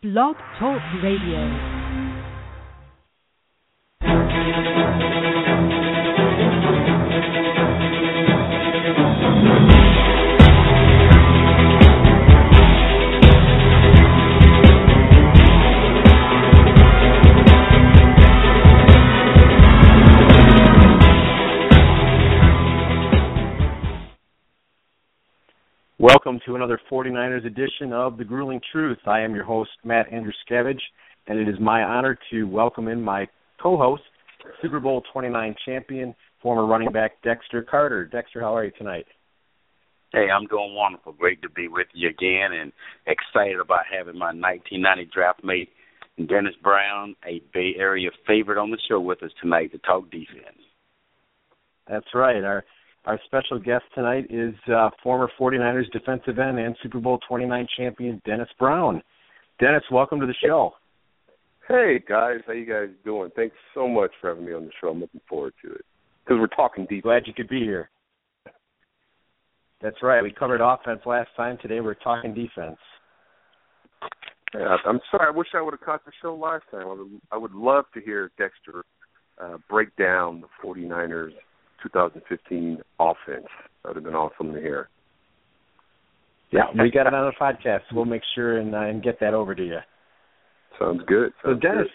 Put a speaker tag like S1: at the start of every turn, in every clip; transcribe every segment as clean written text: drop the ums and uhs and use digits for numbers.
S1: Blog Talk Radio.
S2: Welcome to another 49ers edition of The Grueling Truth. I am your host, Matt Andruskevich, and it is my honor to welcome in my co-host, Super Bowl 29 champion, former running back Dexter Carter. Dexter, how are you tonight?
S3: Hey, I'm doing wonderful. Great to be with you again and excited about having my 1990 draft mate, Dennis Brown, a Bay Area favorite on the show with us tonight to talk defense.
S2: That's right. Our special guest tonight is former 49ers defensive end and Super Bowl 29 champion Dennis Brown. Dennis, welcome to the show.
S4: Hey, guys. How you guys doing? Thanks so much for having me on the show. I'm looking forward to it because we're talking defense.
S2: Glad you could be here. That's right. We covered offense last time. Today we're talking defense.
S4: Yeah, I'm sorry. I wish I would have caught the show last time. I would love to hear Dexter break down the 49ers 2015 offense. That would have been awesome to hear.
S2: Yeah, we got it on the podcast. We'll make sure and get that over to you.
S4: Sounds good.
S2: So, Dennis,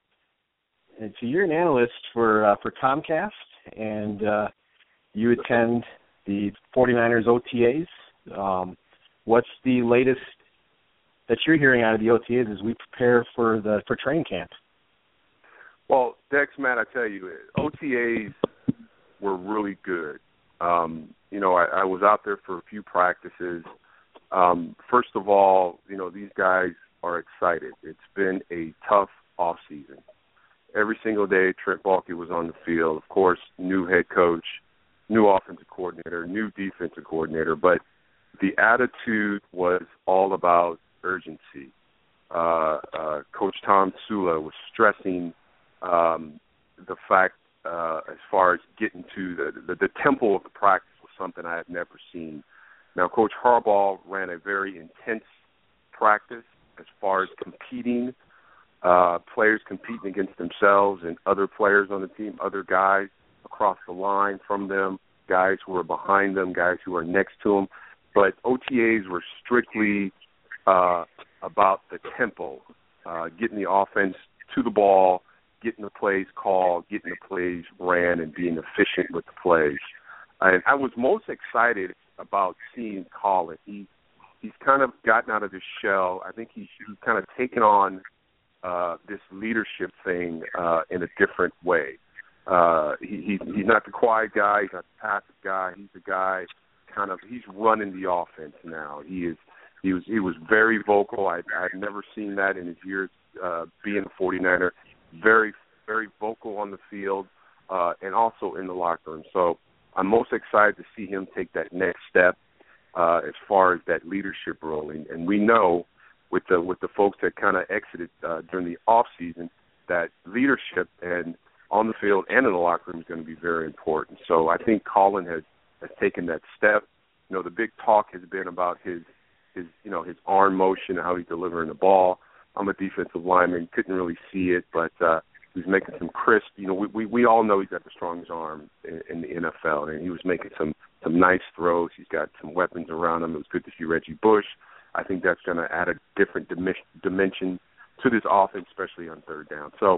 S2: so you're an analyst for Comcast, and you attend the 49ers OTAs. What's the latest that you're hearing out of the OTAs as we prepare for training camp?
S4: Well, Dex, Matt, I tell you, OTAs were really good. I was out there for a few practices. First of all, these guys are excited. It's been a tough off season. Every single day, Trent Baalke was on the field. Of course, new head coach, new offensive coordinator, new defensive coordinator. But the attitude was all about urgency. Coach Tom Sula was stressing the fact as far as getting to the tempo of the practice was something I had never seen. Now, Coach Harbaugh ran a very intense practice as far as competing, players competing against themselves and other players on the team, other guys across the line from them, guys who are behind them, guys who are next to them. But OTAs were strictly about the tempo, getting the offense to the ball, getting the plays called, getting the plays ran, and being efficient with the plays. And I was most excited about seeing Colin. He's kind of gotten out of his shell. I think he's kind of taken on this leadership thing in a different way. He's not the quiet guy. He's not the passive guy. He's the guy he's running the offense now. He was very vocal. I'd never seen that in his years being a 49er. Very, very vocal on the field and also in the locker room. So I'm most excited to see him take that next step as far as that leadership role. And we know with the folks that kind of exited during the off season that leadership and on the field and in the locker room is going to be very important. So I think Colin has taken that step. The big talk has been about his arm motion and how he's delivering the ball. I'm a defensive lineman, couldn't really see it, but he was making some crisp. We all know he's got the strongest arm in the NFL, and he was making some nice throws. He's got some weapons around him. It was good to see Reggie Bush. I think that's going to add a different dimension to this offense, especially on third down. So,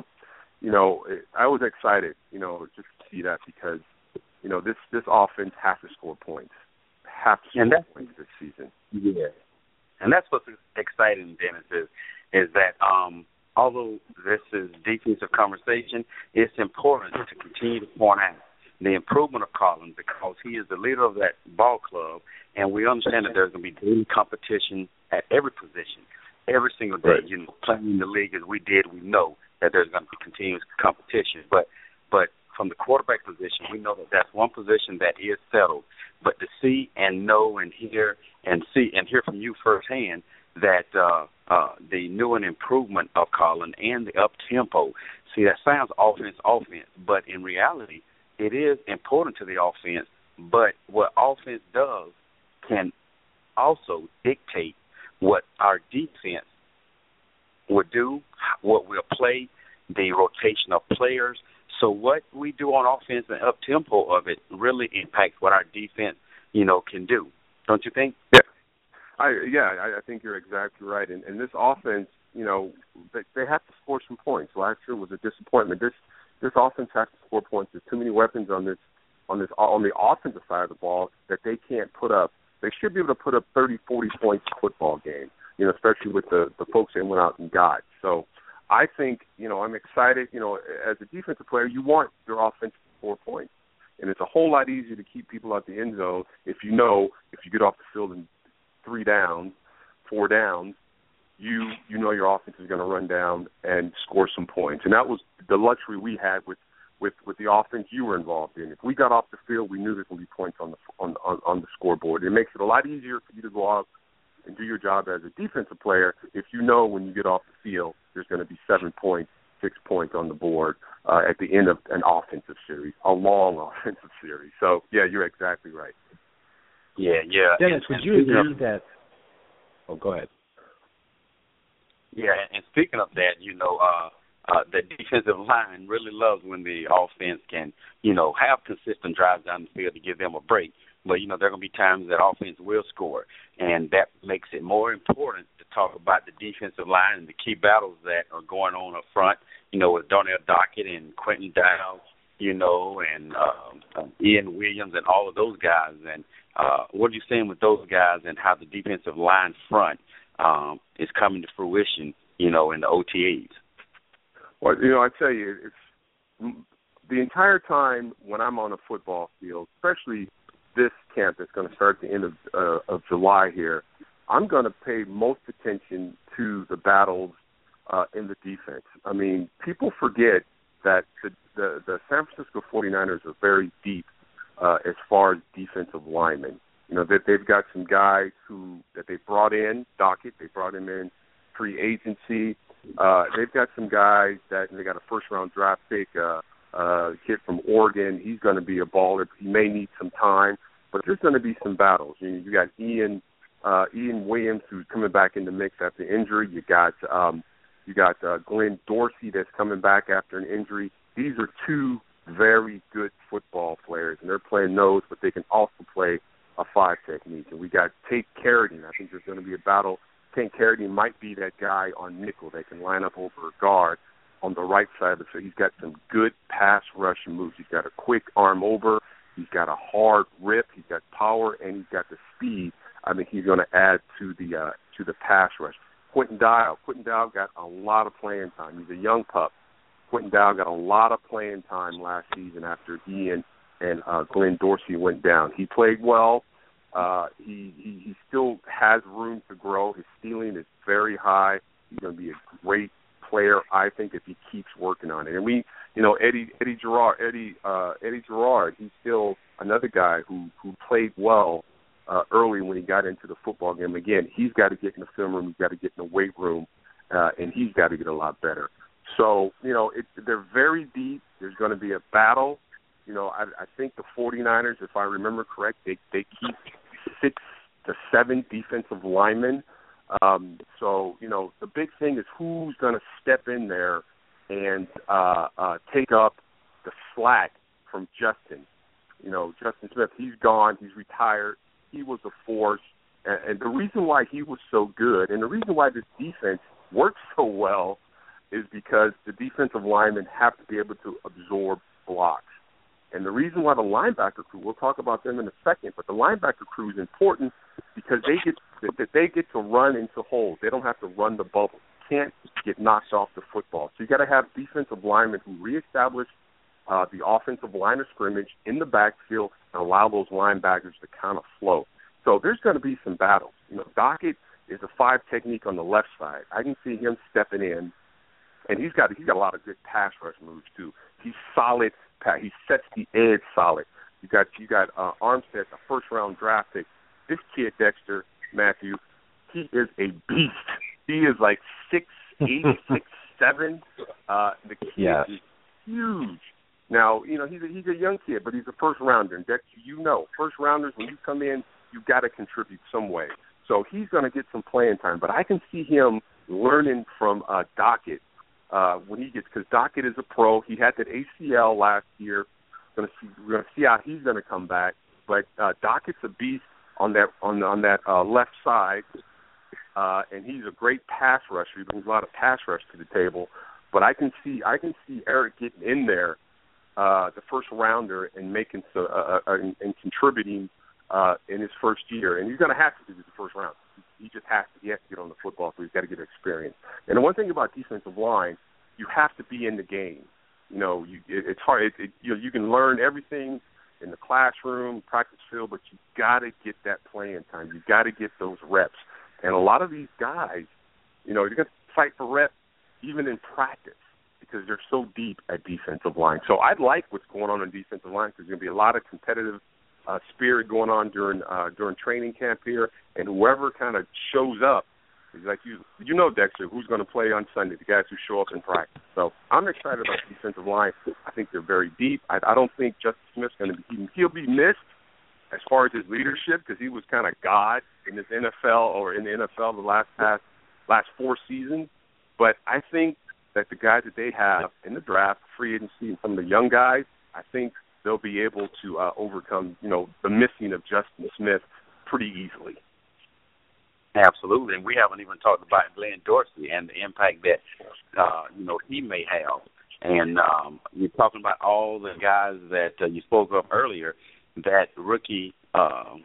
S4: I was excited, just to see that because, this offense has to score points. Have to score points this season.
S3: Yeah. And that's what's exciting, Dennis, is that although this is defensive conversation, it's important to continue to point out the improvement of Colin because he is the leader of that ball club, and we understand that there's going to be daily competition at every position, every single day.
S4: Right.
S3: Playing in the league as we did, we know that there's going to be continuous competition. But from the quarterback position, we know that that's one position that is settled. But to see and know and hear and see and hear from you firsthand that the new and improvement of Colin and the up-tempo, see, that sounds offense, but in reality, it is important to the offense. But what offense does can also dictate what our defense will do, what we'll play, the rotation of players. So what we do on offense and up-tempo of it really impacts what our defense, can do. Don't you think?
S4: Yeah. I think you're exactly right. And this offense, they have to score some points. Last year was a disappointment. This offense has to score points. There's too many weapons on the offensive side of the ball that they can't put up. They should be able to put up 30, 40 points a football game, especially with the folks they went out and got. So I think, I'm excited. As a defensive player, you want your offense to score points. And it's a whole lot easier to keep people out the end zone if you get off the field in 3 downs, 4 downs, you know your offense is going to run down and score some points. And that was the luxury we had with the offense you were involved in. If we got off the field, we knew there would be points on the scoreboard. It makes it a lot easier for you to go out and do your job as a defensive player if you know when you get off the field there's going to be 7 points, 6 points on the board at the end of an offensive series, a long offensive series. So, yeah, you're exactly right.
S3: Yeah.
S2: Dennis, would you agree that – go ahead.
S3: Yeah, and speaking of that, the defensive line really loves when the offense can, have consistent drives down the field to give them a break. But, there are going to be times that offense will score, and that makes it more important to talk about the defensive line and the key battles that are going on up front, with Darnell Dockett and Quentin Dowd, and Ian Williams and all of those guys. And what are you saying with those guys and how the defensive line front is coming to fruition, in the OTAs?
S4: Well, I tell you, it's the entire time when I'm on a football field, especially this camp that's going to start at the end of July here, I'm going to pay most attention to the battles in the defense. I mean, people forget that the San Francisco 49ers are very deep as far as defensive linemen. That they've got some guys that they brought in, Dockett, they brought him in free agency. They've got some guys that they got a first-round draft pick, kid from Oregon. He's going to be a baller. He may need some time, but there's going to be some battles. You got Ian Williams, who's coming back in the mix after injury. You got Glenn Dorsey that's coming back after an injury. These are 2 very good football players, and they're playing nose, but they can also play a 5 technique. And we got Tate Carradine. I think there's going to be a battle. Tate Carradine might be that guy on nickel that can line up over a guard on the right side of the field. He's got some good pass rush moves. He's got a quick arm over. He's got a hard rip. He's got power, and he's got the speed. I think he's going to add to the pass rush. Quentin Dowd got a lot of playing time. He's a young pup. Quentin Dowd got a lot of playing time last season after Ian and Glenn Dorsey went down. He played well. He still has room to grow. His ceiling is very high. He's going to be a great player, I think, if he keeps working on it. And Eddie Gerard, he's still another guy who played well early when he got into the football game. Again, he's got to get in the film room. He's got to get in the weight room, and he's got to get a lot better. So, they're very deep. There's going to be a battle. I think the 49ers, if I remember correct, they keep 6 to 7 defensive linemen. So, the big thing is who's going to step in there and take up the slack from Justin. Justin Smith, he's gone. He's retired. He was a force. And the reason why he was so good and the reason why this defense works so well is because the defensive linemen have to be able to absorb blocks. And the reason why the linebacker crew, we'll talk about them in a second, but the linebacker crew is important because they get to run into holes. They don't have to run the bubble. Can't get knocked off the football. So you got to have defensive linemen who reestablish the offensive line of scrimmage in the backfield and allow those linebackers to kind of flow. So there's going to be some battles. Dockett is a 5 technique on the left side. I can see him stepping in, and he's got a lot of good pass rush moves too. He's solid. He sets the edge solid. You got Armstead, a first-round draft pick. This kid, Dexter Matthew, he is a beast. He is like 6'8", 6'7". The kid is huge. Now, he's a young kid, but he's a first-rounder. And Dexter, first-rounders, when you come in, you've got to contribute some way. So he's going to get some playing time. But I can see him learning from Dockett when he gets, because Dockett is a pro. He had that ACL last year. We're going to see how he's going to come back. But Dockett's a beast on that left side, and he's a great pass rusher. He brings a lot of pass rush to the table. But I can see Eric getting in there, the first rounder, and making and contributing in his first year. And he's going to have to do the first round. He just has to. He has to get on the football, so he's got to get experience. And the one thing about defensive line, you have to be in the game. You know, it's hard. You can learn everything in the classroom, practice field, but you got to get that playing time. You got to get those reps. And a lot of these guys, you know, you're going to fight for reps even in practice because they're so deep at defensive line. So I like what's going on defensive line because there's going to be a lot of competitive spirit going on during training camp here, and whoever kind of shows up is like you know, Dexter, who's going to play on Sunday, the guys who show up in practice. So I'm excited about the defensive line. I think they're very deep. I don't think Justice Smith's going to be – he'll be missed as far as his leadership because he was kind of God in the NFL the last 4 seasons. But I think that the guys that they have in the draft, free agency, and some of the young guys, I think they'll be able to overcome, you know, the missing of Justin Smith pretty easily.
S3: Absolutely, and we haven't even talked about Glenn Dorsey and the impact that, you know, he may have. And you're talking about all the guys that you spoke of earlier, that rookie, the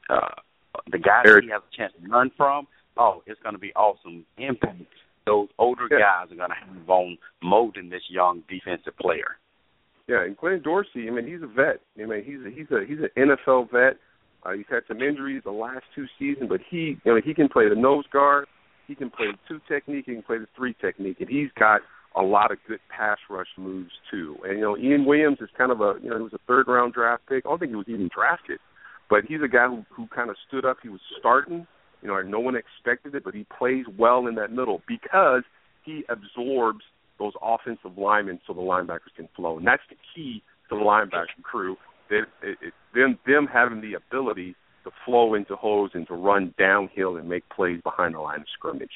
S3: guys that he has a chance to learn from, it's going to be awesome impact. Those older guys are going to have on molding this young defensive player.
S4: Yeah, and Glenn Dorsey, I mean, he's a vet. I mean, he's an NFL vet. He's had some injuries the last 2 seasons, but he can play the nose guard, he can play the 2 technique, he can play the 3 technique, and he's got a lot of good pass rush moves too. And you know, Ian Williams is kind of he was a 3rd round draft pick. I don't think he was even drafted, but he's a guy who kind of stood up. He was starting, you know, and no one expected it, but he plays well in that middle because he absorbs those offensive linemen so the linebackers can flow. And that's the key to the linebacker crew. Them having the ability to flow into holes and to run downhill and make plays behind the line of scrimmage.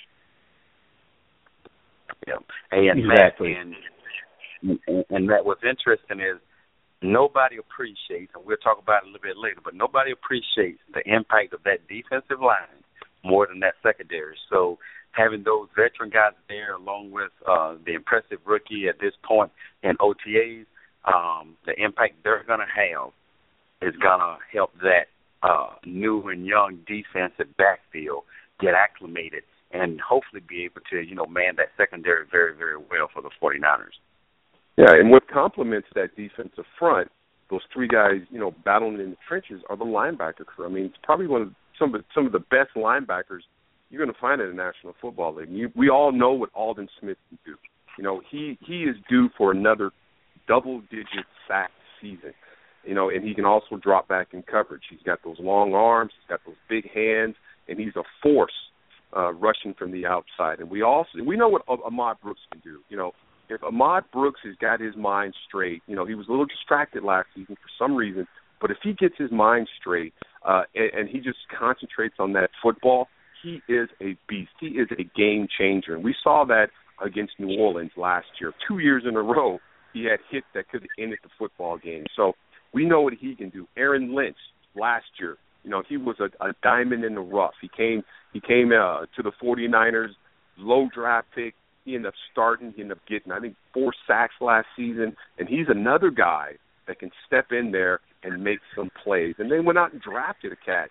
S3: Yeah, and exactly. And Matt, what's interesting is nobody appreciates, and we'll talk about it a little bit later, but nobody appreciates the impact of that defensive line more than that secondary. So having those veteran guys there along with the impressive rookie at this point in OTAs, the impact they're going to have is going to help that new and young defensive backfield get acclimated and hopefully be able to, you know, man that secondary very, very well for the 49ers.
S4: Yeah, and what complements that defensive front, those 3 guys, you know, battling in the trenches, are the linebacker crew. I mean, it's probably some of the best linebackers you're going to find in the National Football League. We all know what Aldon Smith can do. You know, he is due for another double-digit sack season. You know, and he can also drop back in coverage. He's got those long arms, he's got those big hands, and he's a force rushing from the outside. And we know what Ahmad Brooks can do. You know, if Ahmad Brooks has got his mind straight, you know, he was a little distracted last season for some reason, but if he gets his mind straight and he just concentrates on that football, he is a beast. He is a game changer. And we saw that against New Orleans last year. 2 years in a row, he had hits that could have ended the football game. So we know what he can do. Aaron Lynch last year, you know, he was a diamond in the rough. He came to the 49ers, low draft pick. He ended up starting. He ended up getting, I think, 4 sacks last season. And he's another guy that can step in there and make some plays. And then went out and drafted a cat,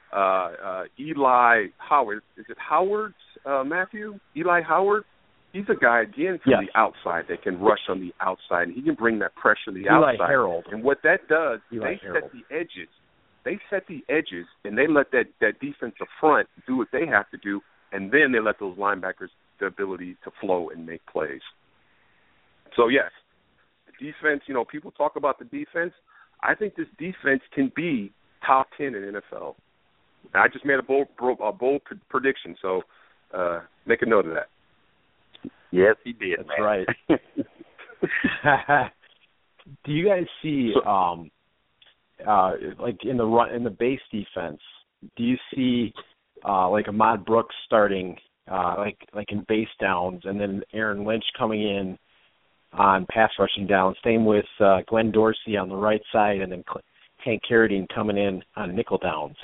S4: Eli Howard. Is it Howard, Matthew? Eli Howard? He's a guy, again, from the outside that can rush on the outside, and he can bring that pressure to the outside.
S2: Eli Harold.
S4: And what that does, they set the edges. They set the edges, and they let that defensive front do what they have to do, and then they let those linebackers the ability to flow and make plays. So, yes, the defense, you know, people talk about the defense. I think this defense can be top 10 in NFL. I just made a bold prediction, so make a note of that.
S3: Yes, he did.
S2: That's right. Do you guys see, like in the base defense, do you see like Ahmad Brooks starting like in base downs, and then Aaron Lynch coming in on pass rushing downs. Same with Glenn Dorsey on the right side, and then Hank Carradine coming in on nickel downs.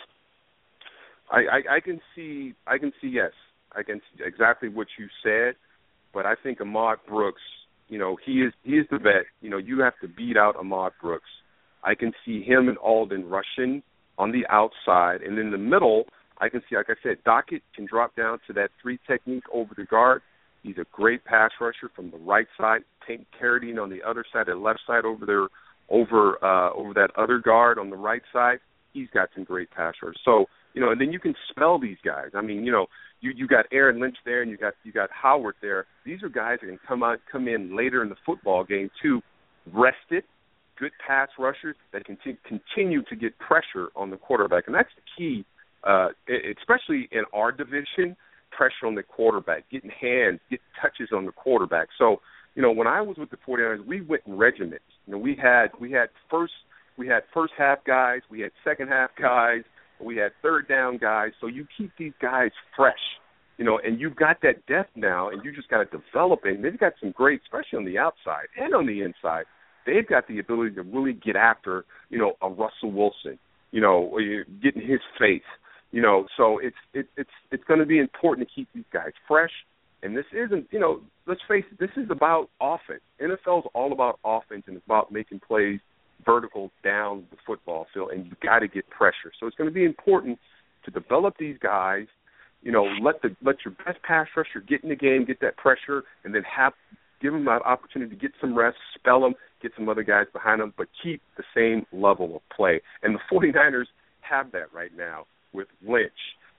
S4: I can see yes. I can see exactly what you said, but I think Ahmad Brooks, he is the vet. You have to beat out Ahmad Brooks. I can see him and Alden rushing on the outside, and in the middle, I can see, like I said, Dockett can drop down to that 3 technique over the guard. He's a great pass rusher from the right side. Hank Carradine on the other side, the left side over there, over that other guard on the right side. He's got some great pass rushers. So, and then you can spell these guys. I mean, you got Aaron Lynch there, and you got Howard there. These are guys that can come in later in the football game too, rested, good pass rushers that can continue to get pressure on the quarterback, and that's the key, especially in our division. Pressure on the quarterback, getting hands, getting touches on the quarterback. So, when I was with the 49ers, we went in regiments. We had first half guys, we had second half guys, we had third down guys. So you keep these guys fresh, and you've got that depth now, and you just got to develop it. And they've got some great, especially on the outside and on the inside. They've got the ability to really get after, a Russell Wilson, get in his face. So it's going to be important to keep these guys fresh. And this isn't, let's face it, this is about offense. NFL is all about offense, and it's about making plays vertical down the football field, and you've got to get pressure. So it's going to be important to develop these guys, let your best pass rusher get in the game, get that pressure, and then give them that opportunity to get some rest, spell them, get some other guys behind them, but keep the same level of play. And the 49ers have that right now with Lynch,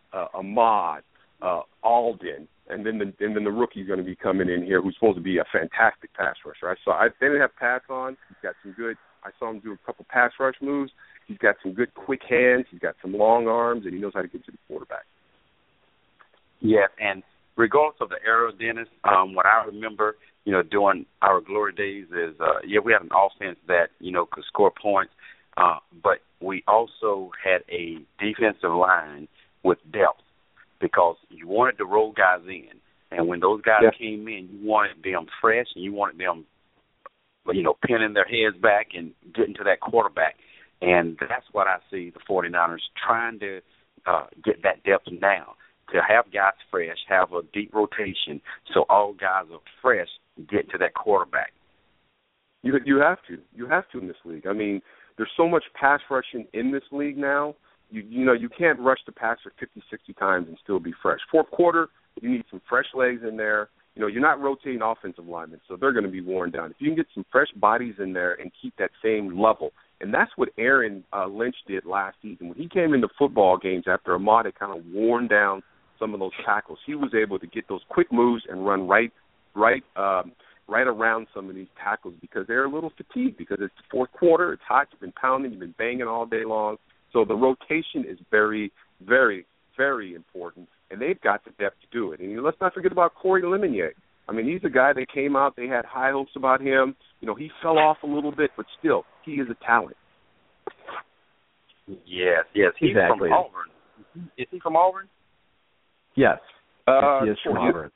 S4: Ahmad, Alden, and then the rookie's going to be coming in here who's supposed to be a fantastic pass rusher. They didn't have pass on. He's got some good. I saw him do a couple pass rush moves. He's got some good quick hands. He's got some long arms, and he knows how to get to the quarterback.
S3: Yeah, and regardless of the era, Dennis, what I remember, during our glory days is, we had an offense that, could score points, but we also had a defensive line with depth because you wanted to roll guys in. And when those guys came in, you wanted them fresh and you wanted them, pinning their heads back and getting to that quarterback. And that's what I see the 49ers trying to get that depth now, to have guys fresh, have a deep rotation so all guys are fresh getting to that quarterback.
S4: You have to. You have to in this league. I mean, there's so much pass rushing in this league now. You can't rush the passer 50, 60 times and still be fresh. Fourth quarter, you need some fresh legs in there. You're not rotating offensive linemen, so they're going to be worn down. If you can get some fresh bodies in there and keep that same level, and that's what Aaron Lynch did last season. When he came into football games after Ahmad had kind of worn down some of those tackles, he was able to get those quick moves and run right around some of these tackles because they're a little fatigued because it's the fourth quarter, it's hot, you've been pounding, you've been banging all day long. So the rotation is very, very, very important, and they've got the depth to do it. And let's not forget about Corey Lemonnier. I mean, he's a guy that came out, they had high hopes about him. He fell off a little bit, but still, he is a talent.
S3: Yes, he's
S2: exactly.
S3: From Auburn. Is he from Auburn?
S2: Yes, he is from Auburn.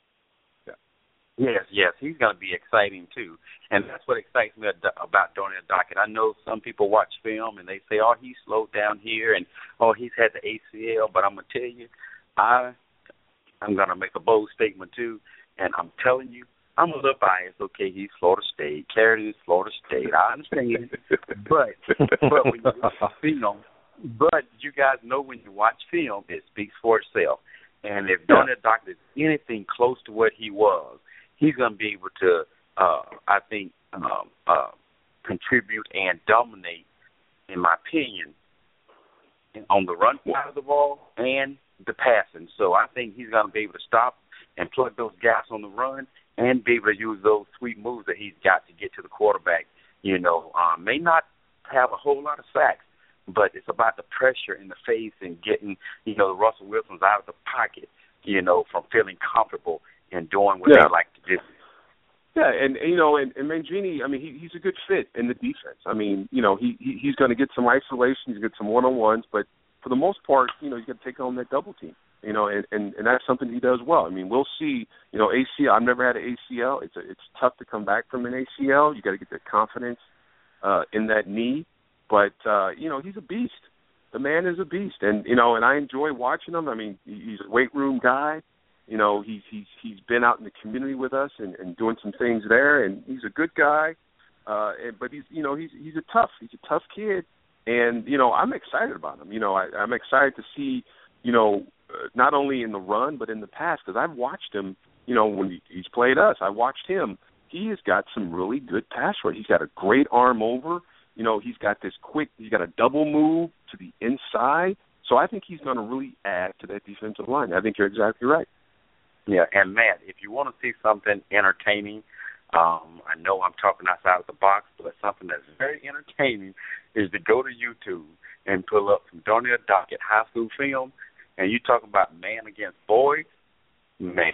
S3: Yes, he's going to be exciting too, and that's what excites me about Darnell Dockett. I know some people watch film and they say, "Oh, he's slowed down here," and "Oh, he's had the ACL." But I'm going to tell you, I'm going to make a bold statement too, and I'm telling you, I'm a little biased. Okay, he's Florida State, Carradine is Florida State. I understand, but when you watch film, but you guys know when you watch film, it speaks for itself. And if Darnell Dockett is anything close to what he was, he's going to be able to, I think, contribute and dominate, in my opinion, on the run side of the ball and the passing. So I think he's going to be able to stop and plug those gaps on the run and be able to use those sweet moves that he's got to get to the quarterback. May not have a whole lot of sacks, but it's about the pressure in the face and getting, the Russell Wilsons out of the pocket, from feeling comfortable and doing what they like to do.
S4: Yeah, and Mangini, I mean, he's a good fit in the defense. I mean, he's going to get some isolation, he's going to get some one-on-ones, but for the most part, you got to take on that double team. and that's something he does well. I mean, we'll see. ACL. I've never had an ACL. It's tough to come back from an ACL. You got to get that confidence in that knee. But he's a beast. The man is a beast, and I enjoy watching him. I mean, he's a weight room guy. He's been out in the community with us and doing some things there, and he's a good guy. But he's a tough kid, and I'm excited about him. I'm excited to see not only in the run but in the pass, because I've watched him. When he's played us, I watched him. He has got some really good pass rush. He's got a great arm over. He's got this quick. He's got a double move to the inside. So I think he's going to really add to that defensive line. I think you're exactly right.
S3: Yeah, and Matt, if you want to see something entertaining, I know I'm talking outside of the box, but something that's very entertaining is to go to YouTube and pull up some Darnell Dockett high school film, and you talk about man against boy, man.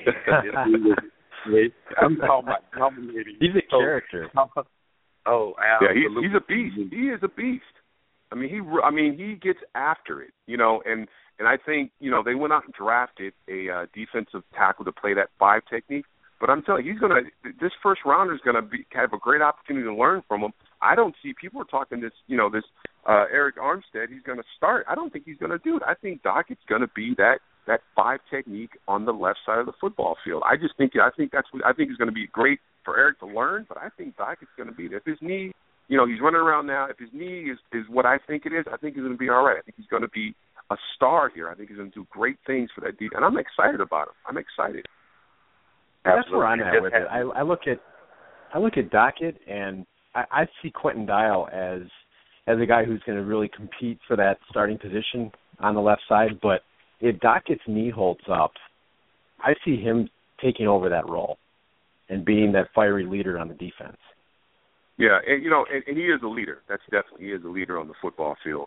S3: I'm talking about dominating.
S2: He's a character.
S3: Oh, absolutely.
S4: Yeah, he's a beast. He is a beast. I mean, he gets after it, and I think, they went out and drafted a defensive tackle to play that 5 technique. But I'm telling you, this first rounder is going to have a great opportunity to learn from him. I don't see people are talking this Eric Armstead. He's going to start. I don't think he's going to do it. I think Dockett's going to be that 5 technique on the left side of the football field. I think it's going to be great for Eric to learn. But I think Dockett's going to be there. If his knee, he's running around now. If his knee is what I think it is, I think he's going to be all right. I think he's going to be a star here. I think he's going to do great things for that defense, and I'm excited about him. I'm excited.
S2: That's where I'm at with it. I look at Dockett, and I see Quentin Dial as a guy who's going to really compete for that starting position on the left side. But if Dockett's knee holds up, I see him taking over that role and being that fiery leader on the defense.
S4: Yeah, and and he is a leader. That's definitely, he is a leader on the football field.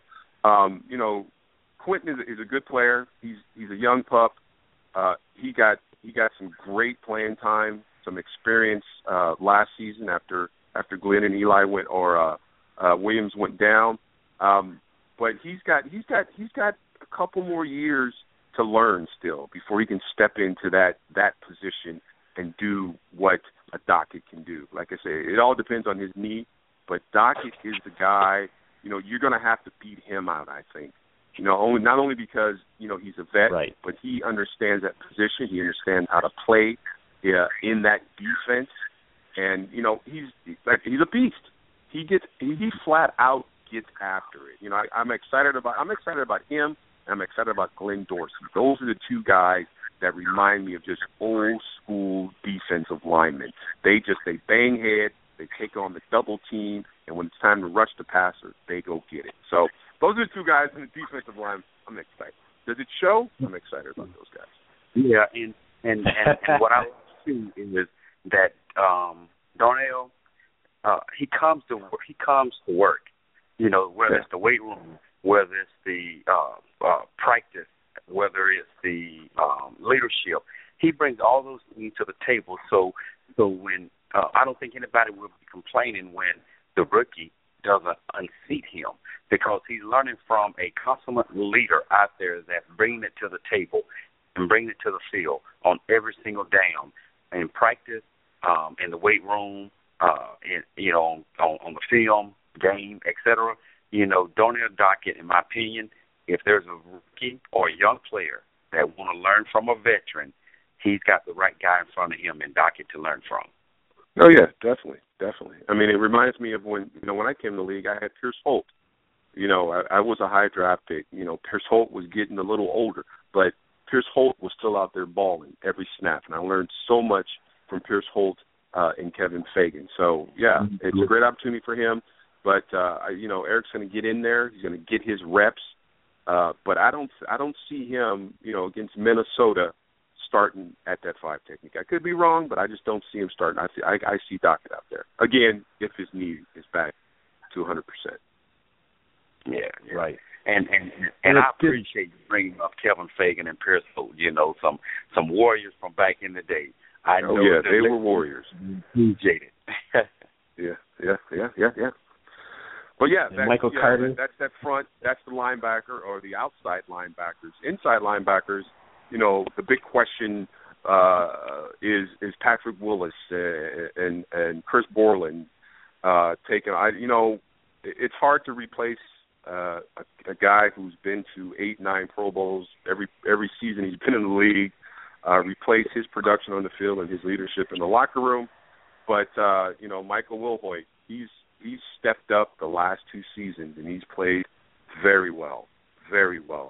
S4: Quentin is a good player. He's a young pup. He got some great playing time, some experience last season after Glenn and Eli Williams went down. But he's got a couple more years to learn still before he can step into that position and do what a Dockett can do. Like I say, it all depends on his knee, but Dockett is the guy. You're going to have to beat him out, I think. Not only because he's a vet,
S2: right,
S4: but he understands that position. He understands how to play in that defense, and he's a beast. He flat out gets after it. I'm excited about him. And I'm excited about Glenn Dorsey. Those are the two guys that remind me of just old school defensive linemen. They bang head, they take on the double team, and when it's time to rush the passer, they go get it. So those are the two guys in the defensive line. I'm excited. Does it show? I'm excited about those guys.
S3: Yeah, and what I see is that Darnell, he comes to work. Whether it's the weight room, whether it's the practice, whether it's the leadership, he brings all those things to the table. So when I don't think anybody will be complaining when the rookie doesn't unseat him, because he's learning from a consummate leader out there that's bringing it to the table and bringing it to the field on every single down in practice, in the weight room, on the film, game, etc. Darnell Dockett, in my opinion, if there's a rookie or a young player that want to learn from a veteran, he's got the right guy in front of him in Dockett to learn from.
S4: Oh, yeah, definitely. I mean, it reminds me of when I came to the league, I had Pierce Holt. I was a high draft pick. Pierce Holt was getting a little older, but Pierce Holt was still out there balling every snap, and I learned so much from Pierce Holt and Kevin Fagan. So, yeah, it's a great opportunity for him. But Eric's going to get in there. He's going to get his reps. But I don't see him, against Minnesota starting at that 5 technique. I could be wrong, but I just don't see him starting. I see Dockett out there again if his knee is back to 100%.
S3: Yeah,
S2: right.
S3: And I appreciate you bringing up Kevin Fagan and Pierce Holt. Some warriors from back in the day. I know
S4: they were warriors.
S3: Jaded.
S4: Yeah. Well,
S2: Michael Carter.
S4: That's that front. That's the linebacker or the outside linebackers. Inside linebackers, the big question is Patrick Willis and Chris Borland taking. It's hard to replace a guy who's been to 8-9 Pro Bowls every season he's been in the league. Replace his production on the field and his leadership in the locker room. But Michael Wilhoit, he's stepped up the last 2 seasons and he's played very well, very well.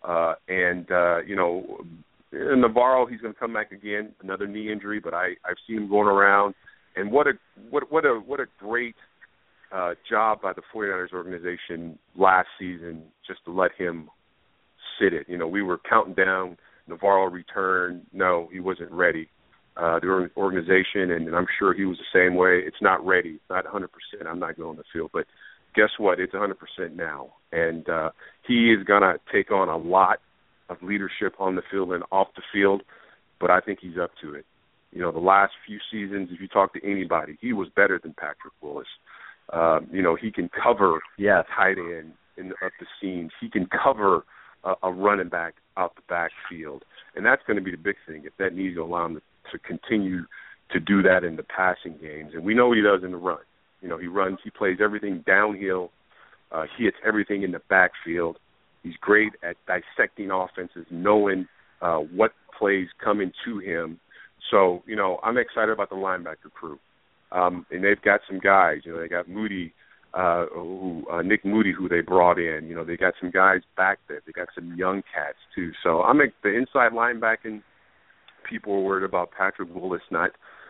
S4: Navarro, he's going to come back again, another knee injury, but I've seen him going around. And what a great job by the 49ers organization last season just to let him sit it. We were counting down Navarro return. No, he wasn't ready. The organization, and I'm sure he was the same way, it's not ready. It's not 100%. I'm not going on the field. But guess what? It's 100% now. And he is going to take on a lot of leadership on the field and off the field, but I think he's up to it. The last few seasons, if you talk to anybody, he was better than Patrick Willis. He can cover tight end up the seams. He can cover a running back out the backfield, and that's going to be the big thing if that needs to allow him to continue to do that in the passing games. And we know what he does in the run. He runs, he plays everything downhill. He hits everything in the backfield. He's great at dissecting offenses, knowing what plays coming to him. So, I'm excited about the linebacker crew. And they've got some guys. They got Moody, Nick Moody, who they brought in. They got some guys back there. They got some young cats, too. So the inside linebacking, people are worried about Patrick Willis not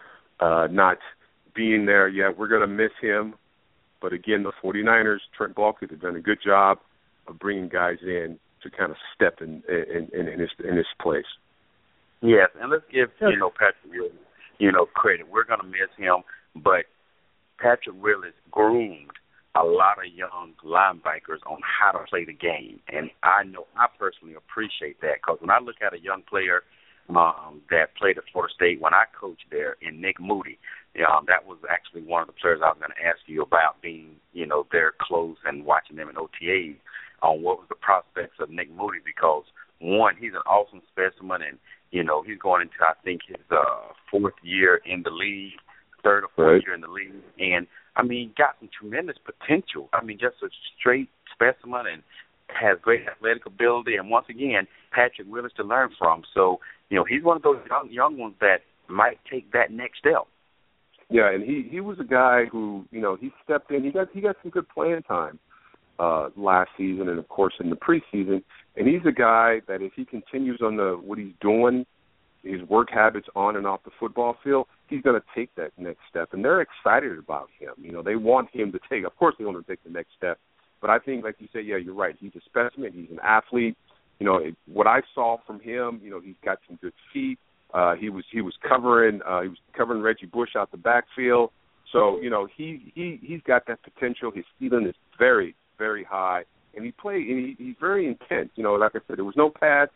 S4: being there yet. We're going to miss him. But, again, the 49ers, Trent Baalke, have done a good job of bringing guys in to kind of step in his place.
S3: Yes, and let's give, Patrick Willis, credit. We're going to miss him, but Patrick Willis groomed a lot of young linebackers on how to play the game. And I know I personally appreciate that because when I look at a young player that played at Florida State when I coached there in Nick Moody, that was actually one of the players I was going to ask you about being, there close and watching them in OTAs on what was the prospects of Nick Moody because, one, he's an awesome specimen and, he's going into, I think, his 4th year in the league, 3rd or 4th year in the league. And, got some tremendous potential. Just a straight specimen and has great athletic ability. And once again, Patrick Willis to learn from. So, he's one of those young ones that might take that next step.
S4: Yeah, and he was a guy who, he stepped in. He got some good playing time last season and, of course, in the preseason. And he's a guy that if he continues on what he's doing, his work habits on and off the football field, he's going to take that next step. And they're excited about him. They want him to take, of course they want him to take the next step. But I think, like you said, yeah, you're right. He's a specimen. He's an athlete. What I saw from him, he's got some good feet. He was covering Reggie Bush out the backfield. So, he's got that potential. His ceiling is very, very high. And he's very intense. Like I said, there was no pads,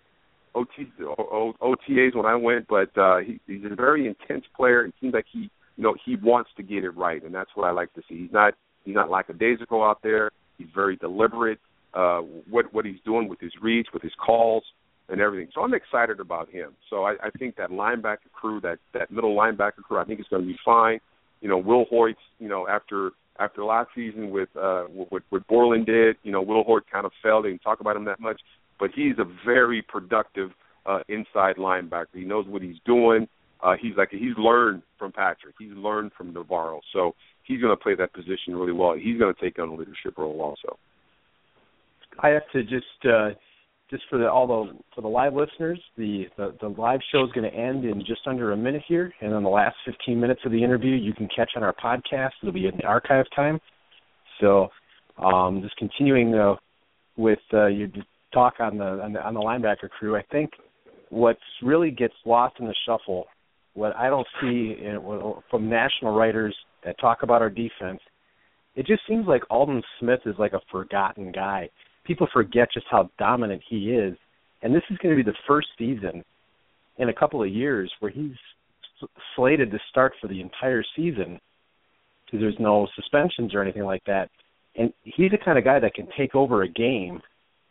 S4: OTAs when I went, but he's a very intense player. It seems like he wants to get it right, and that's what I like to see. He's not lackadaisical out there. He's very deliberate. What he's doing with his reads, with his calls, and everything. So I'm excited about him. So I think that linebacker crew, that middle linebacker crew, I think it's going to be fine. Will Hoyt, after last season with what Borland did, Will Hoyt kind of fell. They didn't talk about him that much. But he's a very productive inside linebacker. He knows what he's doing. He's learned from Patrick. He's learned from Navarro. So he's going to play that position really well. He's going to take on a leadership role also.
S2: I have to just for the live listeners, the live show is going to end in just under a minute here, and then the last 15 minutes of the interview you can catch on our podcast. It'll be in the archive time. So just continuing with your talk on the linebacker crew, I think what really gets lost in the shuffle, what I don't see from national writers that talk about our defense, it just seems like Aldon Smith is like a forgotten guy. People forget just how dominant he is. And this is going to be the first season in a couple of years where he's slated to start for the entire season because there's no suspensions or anything like that. And he's the kind of guy that can take over a game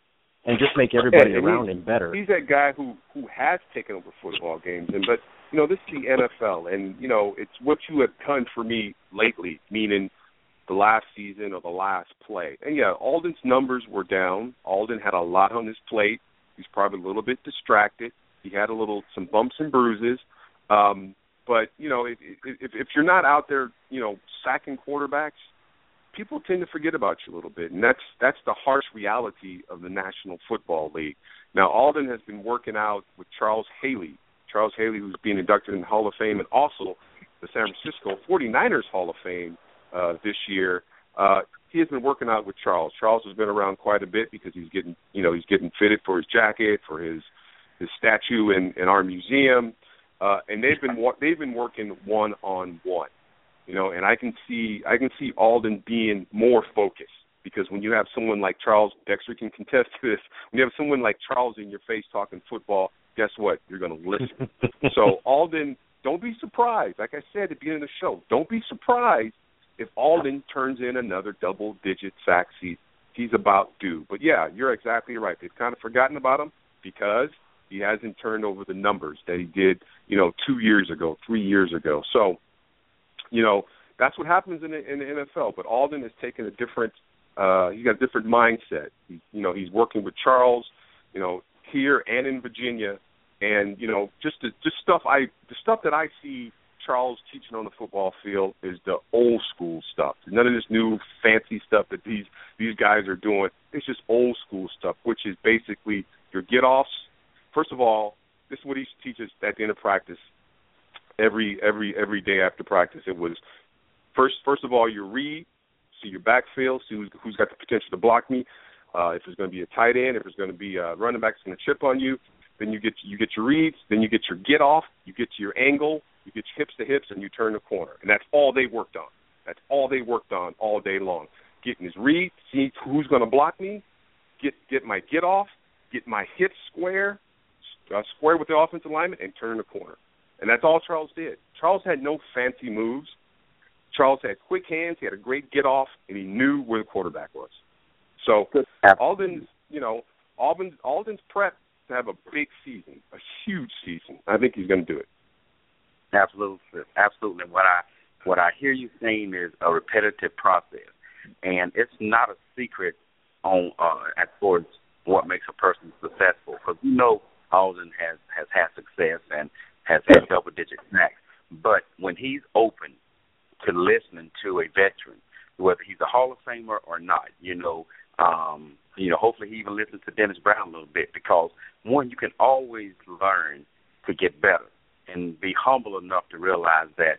S2: and just make everybody around him better.
S4: He's that guy who has taken over football games, but this is the NFL, and it's what you have done for me lately, meaning the last season or the last play. And yeah, Alden's numbers were down. Alden had a lot on his plate. He's probably a little bit distracted. He had some bumps and bruises. But if you're not out there, sacking quarterbacks, people tend to forget about you a little bit, and that's the harsh reality of the National Football League. Now, Alden has been working out with Charles Haley, who's being inducted in the Hall of Fame, and also the San Francisco 49ers Hall of Fame this year. He has been working out with Charles. Charles has been around quite a bit because he's getting fitted for his jacket, for his statue in our museum, and they've been working one-on-one. And I can see Alden being more focused, because when you have someone like Charles, Dexter can contest to this, when you have someone like Charles in your face talking football, guess what? You're going to listen. So Alden, don't be surprised. Like I said at the beginning of the show, don't be surprised if Alden turns in another double-digit sack season. He's about due. But, yeah, you're exactly right. They've kind of forgotten about him because he hasn't turned over the numbers that he did, 2 years ago, 3 years ago. So, that's what happens in the NFL. But Alden has taken a different he's got a different mindset. He's working with Charles, here and in Virginia, and the stuff that I see Charles teaching on the football field is the old school stuff. None of this new fancy stuff that these guys are doing. It's just old school stuff, which is basically your get-offs. First of all, this is what he teaches at the end of practice. Every day after practice, it was first of all, you read, see your backfield, see who's got the potential to block me. If there's going to be a tight end, if there's going to be a running back that's going to chip on you, then you get your reads, then you get your get off, you get to your angle, you get your hips to hips, and you turn the corner. And that's all they worked on. That's all they worked on all day long. Getting his read, see who's going to block me, get my get off, get my hips square with the offensive lineman, and turn the corner. And that's all Charles did. Charles had no fancy moves. Charles had quick hands, he had a great get off, and he knew where the quarterback was. So Alden's prep to have a big season, a huge season. I think he's going to do it.
S3: Absolutely. What I hear you saying is a repetitive process, and it's not a secret on as far as what makes a person successful, because Alden has had success and has had double-digit sacks. But when he's open to listening to a veteran, whether he's a Hall of Famer or not, hopefully he even listens to Dennis Brown a little bit, because, one, you can always learn to get better and be humble enough to realize that,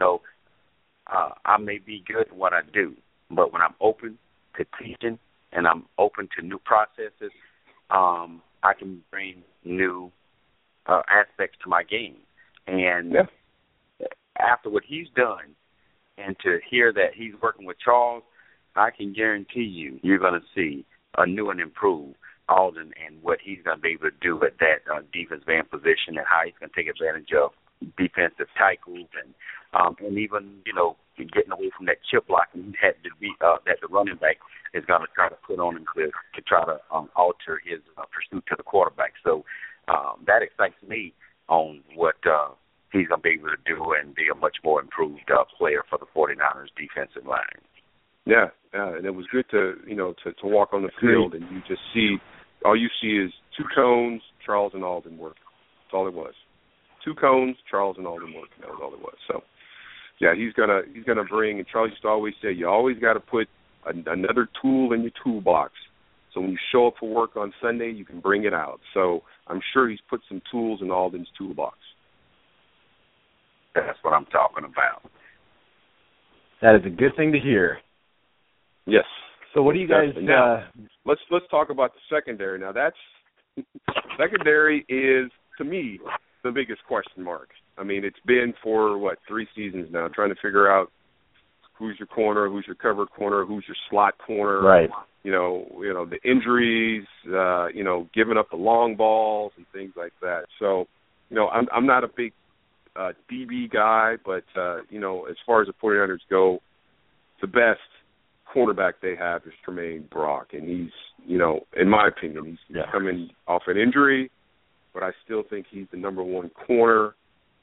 S3: I may be good at what I do, but when I'm open to teaching and I'm open to new processes, I can bring new aspects to my game. And after what he's done, and to hear that he's working with Charles, I can guarantee you're going to see a new and improved Alden and what he's going to be able to do at that defensive end position, and how he's going to take advantage of defensive tackles and even, getting away from that chip block he had to be that the running back is going to try to put on him to try to alter his pursuit to the quarterback. So that excites me on what he's going to be able to do and be a much more improved player for the 49ers defensive line.
S4: Yeah, and it was good to walk on the field, and all you see is two cones, Charles and Alden working. That's all it was. Two cones, Charles and Alden working. That was all it was. So, yeah, he's gonna bring. And Charles used to always say, you always got to put another tool in your toolbox. So when you show up for work on Sunday, you can bring it out. So I'm sure he's put some tools in Alden's toolbox.
S3: That's what I'm talking about.
S2: That is a good thing to hear.
S4: Yes.
S2: So what do you guys?
S4: Let's talk about the secondary. Now secondary is, to me, the biggest question mark. I mean, it's been for 3 seasons now, trying to figure out who's your corner, who's your cover corner, who's your slot corner.
S2: Right.
S4: The injuries, giving up the long balls and things like that. So, I'm not a big DB guy, but as far as the 49ers go, the best cornerback they have is Tremaine Brock, and he's, in my opinion, he's coming off an injury, but I still think he's the number one corner.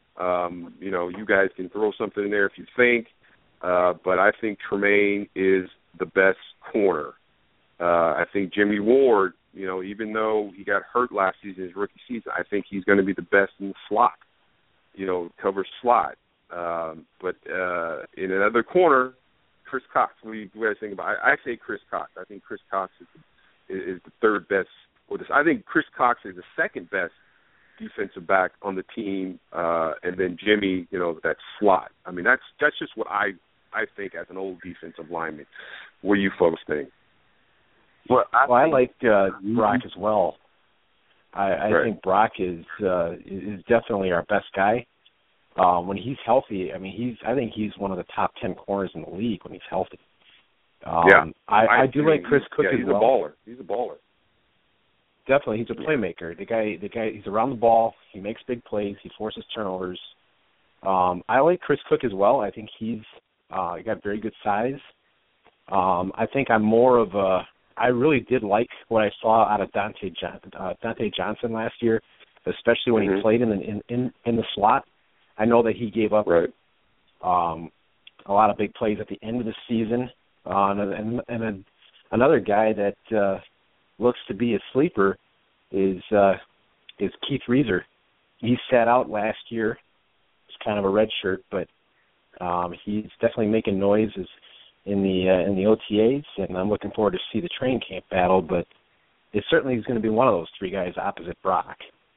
S4: You guys can throw something in there if you think, but I think Tremaine is the best corner. I think Jimmy Ward, even though he got hurt last season, his rookie season, I think he's going to be the best in the slot, cover slot. But in another corner, Chris Cox. What do you guys think about it? I say Chris Cox. I think Chris Cox is the third best. I think Chris Cox is the second best defensive back on the team, and then Jimmy, that slot. I mean, that's just what I think as an old defensive lineman. What do you folks think?
S2: Well, I like Brock as well. I think Brock is definitely our best guy. When he's healthy, I think he's one of the top 10 corners in the league when he's healthy. I do like Chris Cook as well.
S4: He's a baller.
S2: Definitely, he's a playmaker. The guy, he's around the ball. He makes big plays. He forces turnovers. I like Chris Cook as well. I think he's got very good size. I think I'm more of a. I really did like what I saw out of Dante Johnson last year, especially when he played in the slot. I know that he gave up a lot of big plays at the end of the season. And another guy that looks to be a sleeper is Keith Reeser. He sat out last year. It's kind of a red shirt, but he's definitely making noises in the OTAs, and I'm looking forward to see the training camp battle. But it certainly is going to be one of those three guys opposite Brock.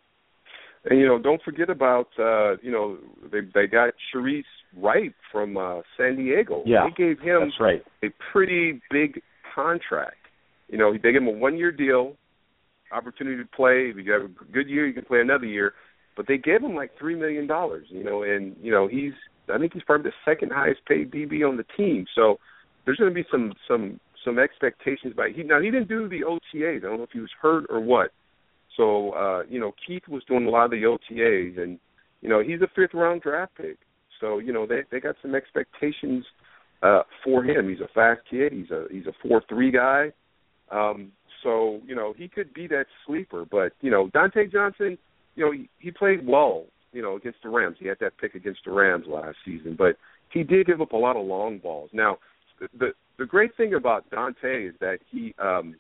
S4: And, don't forget about, they got Sharice Wright from San Diego.
S2: Yeah,
S4: they gave him
S2: that's right.
S4: a pretty big contract. They gave him a one-year deal, opportunity to play. If you have a good year, you can play another year. But they gave him like $3 million, and, I think he's probably the second highest paid DB on the team. So there's going to be some expectations by he didn't do the OTAs. I don't know if he was hurt or what. So, Keith was doing a lot of the OTAs, and, he's a fifth-round draft pick. So, they got some expectations for him. He's a fast kid. He's a 4.3 guy. So, he could be that sleeper. But, Dante Johnson, he played well, against the Rams. He had that pick against the Rams last season. But he did give up a lot of long balls. Now, the great thing about Dante is that he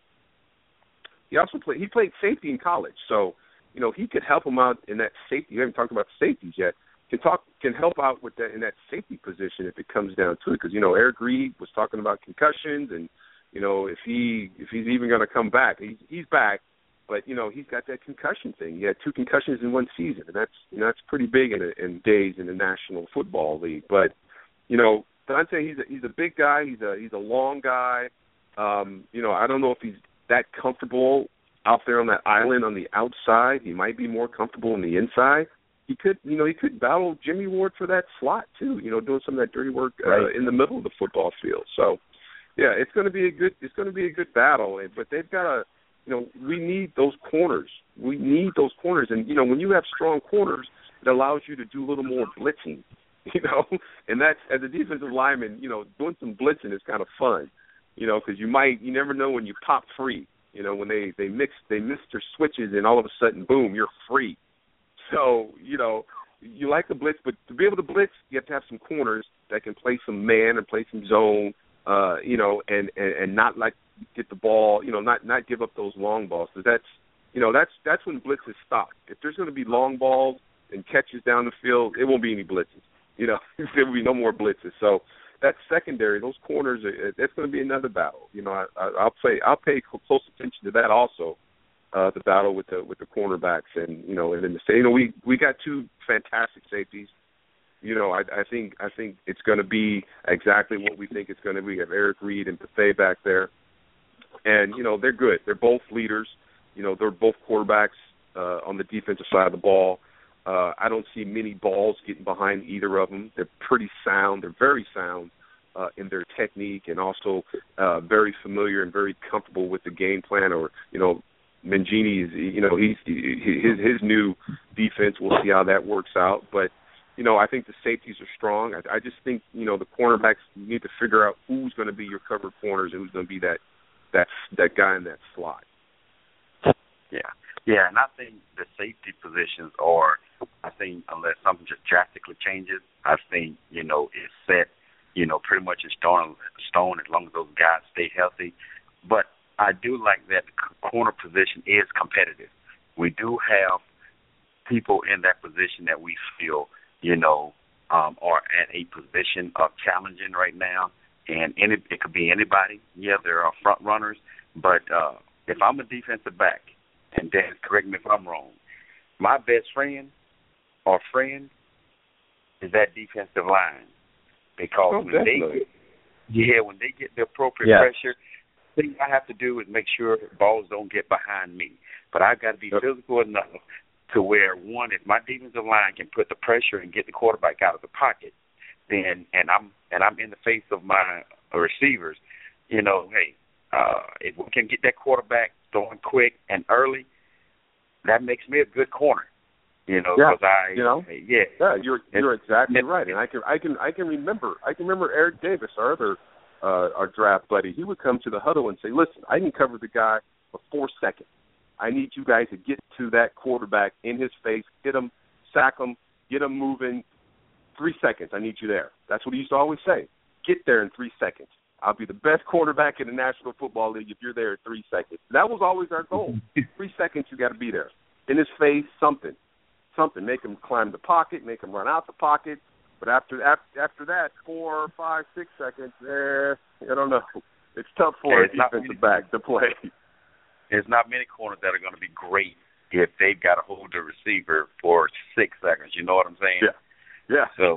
S4: played safety in college, so he could help him out in that safety. We haven't talked about safeties yet. Can help out with that in that safety position if it comes down to it. Because Eric Reed was talking about concussions, and if he's even going to come back, he's back, but he's got that concussion thing. He had 2 concussions in one season, and that's pretty big in days in the National Football League. But Dante, he's a big guy. He's a long guy. I don't know if he's that comfortable out there on that island on the outside. He might be more comfortable on the inside. He could battle Jimmy Ward for that slot too, doing some of that dirty work in the middle of the football field. So yeah, it's going to be a good battle, but they've got we need those corners. We need those corners, and when you have strong corners, it allows you to do a little more blitzing, and that's, as a defensive lineman, doing some blitzing is kind of fun. Because you never know when you pop free. When they miss their switches, and all of a sudden, boom, you're free. So, you like the blitz, but to be able to blitz, you have to have some corners that can play some man and play some zone, and not get the ball, not give up those long balls. Because that's when blitzes stop. If there's going to be long balls and catches down the field, it won't be any blitzes. There will be no more blitzes. So that secondary, those corners, that's going to be another battle. I'll pay close attention to that also, the battle with the cornerbacks, and and then we got 2 fantastic safeties. I think it's going to be exactly what we think it's going to be. We have Eric Reed and Buffet back there, and they're good. They're both leaders. They're both quarterbacks on the defensive side of the ball. I don't see many balls getting behind either of them. They're pretty sound. They're very sound in their technique, and also very familiar and very comfortable with the game plan. Or Mangini is, his new defense. We'll see how that works out. But I think the safeties are strong. I just think, the cornerbacks, you need to figure out who's going to be your covered corners and who's going to be that guy in that slot.
S3: Yeah, and I think the safety positions are, unless something just drastically changes, I think, it's set, pretty much in stone as long as those guys stay healthy. But I do like that the corner position is competitive. We do have people in that position that we feel, are at a position of challenging right now. And it could be anybody. Yeah, there are front runners. But if I'm a defensive back, and Dan, correct me if I'm wrong, my best friend or friend is that defensive line. Because when they get the appropriate pressure, the thing I have to do is make sure balls don't get behind me. But I've got to be physical enough to where, one, if my defensive line can put the pressure and get the quarterback out of the pocket, then and I'm in the face of my receivers, if we can get that quarterback throwing quick and early, that makes me a good corner. You're exactly right. And I can remember Eric Davis, our draft buddy. He would come to the huddle and say, "Listen, I can cover the guy for 4 seconds. I need you guys to get to that quarterback in his face, hit him, sack him, get him moving. 3 seconds. I need you there." That's what he used to always say. Get there in 3 seconds. I'll be the best quarterback in the National Football League if you're there in 3 seconds. That was always our goal. 3 seconds, you got to be there. In his face, something. Make him climb the pocket, make him run out the pocket. But after that, 4, 5, 6 seconds, I don't know. It's tough for a defensive back to play. There's not many corners that are going to be great if they've got to hold the receiver for 6 seconds. You know what I'm saying?
S4: Yeah.
S3: So,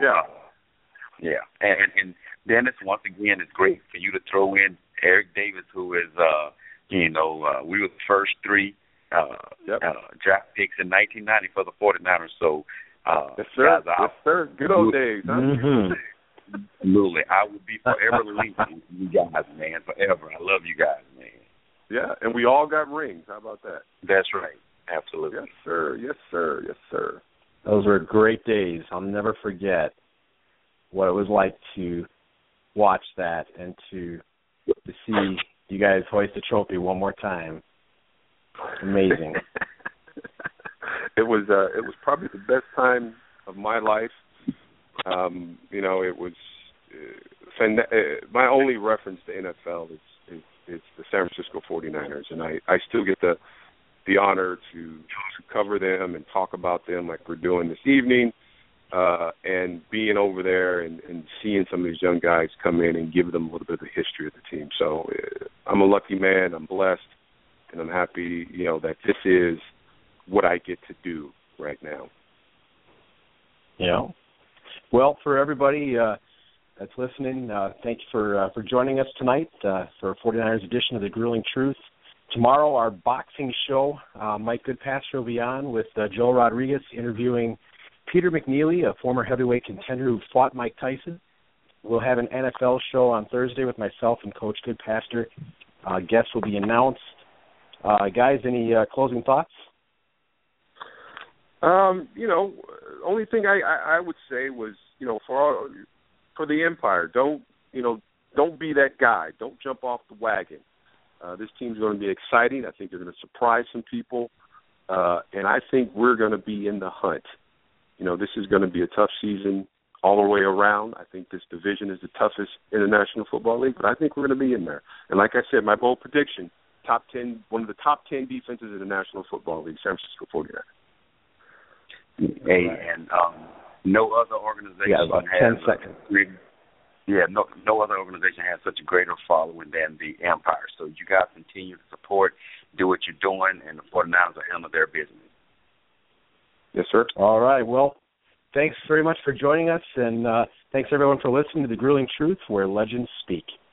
S3: And Dennis, once again, it's great for you to throw in Eric Davis, who is, we were the first 3 draft picks in 1990 for the 49ers. So,
S4: yes, sir.
S3: Guys,
S4: yes, sir. Good old days, huh?
S3: Mm-hmm. Absolutely. I will be forever linking you guys, man, forever. I love you guys, man.
S4: Yeah, and we all got rings. How about that?
S3: That's right. Absolutely.
S4: Yes, sir. Yes, sir. Yes, sir.
S2: Those were great days. I'll never forget what it was like to watch that and to see you guys hoist the trophy one more time. Amazing.
S4: It was probably the best time of my life. It was my only reference to NFL is the San Francisco 49ers, and I still get the honor to cover them and talk about them like we're doing this evening, and being over there and seeing some of these young guys come in and give them a little bit of the history of the team. So I'm a lucky man. I'm blessed, and I'm happy, that this is what I get to do right now.
S2: Well, for everybody that's listening, thank you for joining us tonight for 49ers edition of The Grueling Truth. Tomorrow, our boxing show, Mike Goodpasture will be on with Joe Rodriguez interviewing Peter McNeely, a former heavyweight contender who fought Mike Tyson. We'll have an NFL show on Thursday with myself and Coach Goodpasture. Guests will be announced. Guys, any closing thoughts?
S4: Only thing I would say was, for the Empire, don't be that guy. Don't jump off the wagon. This team's going to be exciting. I think they're going to surprise some people, and I think we're going to be in the hunt. This is going to be a tough season all the way around. I think this division is the toughest in the National Football League, but I think we're going to be in there. And like I said, my bold prediction, one of the top 10 defenses in the National Football League, San Francisco 49ers.
S3: Hey, and no other organization
S2: about 10 seconds.
S3: No other organization has such a greater following than the Empire. So you guys continue to support, do what you're doing, and the 49ers will handle their business.
S4: Yes, sir.
S2: All right. Well, thanks very much for joining us, and thanks everyone for listening to The Grueling Truth, where legends speak.